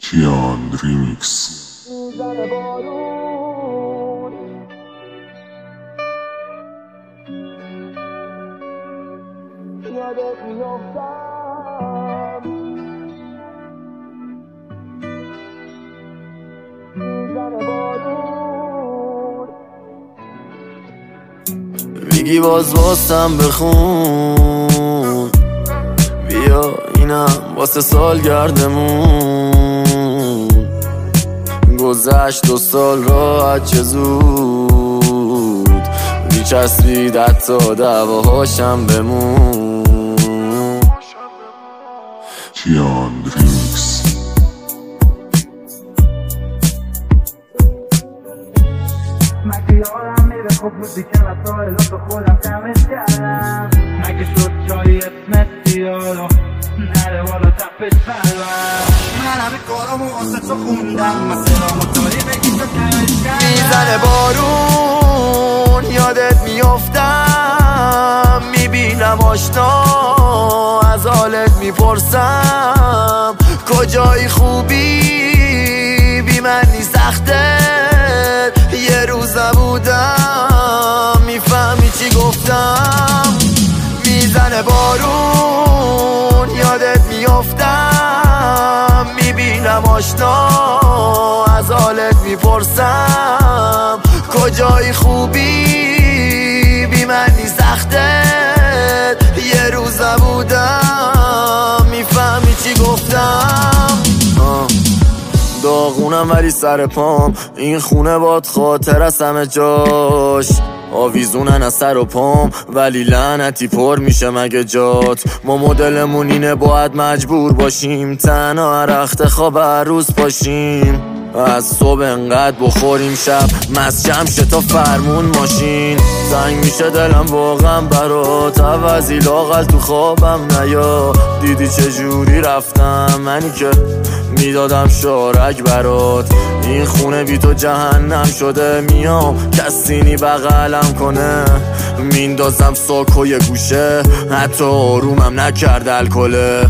کیان ریمیکس. میزنه بارون یادت میافتم میزنه بارون میگی باز واسم بخون بیا اینم واسه سالگردمون گذشت 2 سال راحت چه زود میچسبید حتی دعواهاشم بمون. کیان ریمیکس. مگه یارم میره خب روزی که وسایل به خودم تمش کردم مگه شد جایی اسمت بیارم نره والا تپش بلم من همه کارامو واسه تو خوندم مثلا مطاری بگی تو تمش کردم. میزنه بارون یادت میافتم میبینم آشنا از حالت میپرسم کجایی خوبی بی منی سخته یه روز نبودم میفهمی چی گفتم. میزنه بارون یادت میافتم میبینم آشنا از حالت میپرسم کجایی خوبی بی منی سخته یه روز نبودم میفهمی چی گفتم. داغونم ولی سر پام این خونه باد خاطر از همه جاش آویزونن از سر و پام ولی لعنتی پر میشه مگه جات. ما مدلمون اینه باید مجبور باشیم تنها هر وقت خواب هر روز باشیم از صبح انقدر بخوریم شب مست جمشه تا فرمون ماشین زنگ میشه دلم واقعا برات عوضی لاغل تو خوابم نیا دیدی چجوری رفتم منی که میدادم شارک برات این خونه بی تو جهنم شده میام کسینی بغلم کنه میندازم ساکوی گوشه حتی آرومم نکرد الکله.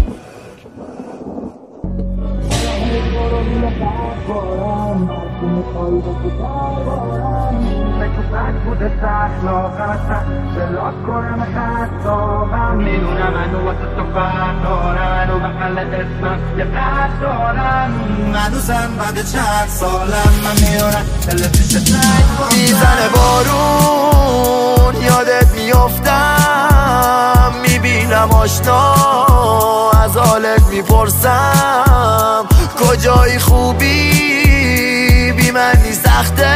بوده سخلاقتم بلاک کنم خطابم میدونم منو واسه تو فرد دارن و بقلت اسمم یه پرد دارن منوزم بعد چند سالم من میارم دل پیش تک میزنه بارون یادت میافتم میبینم آشنا از حالت میپرسم کجایی خوبی بی منی سخته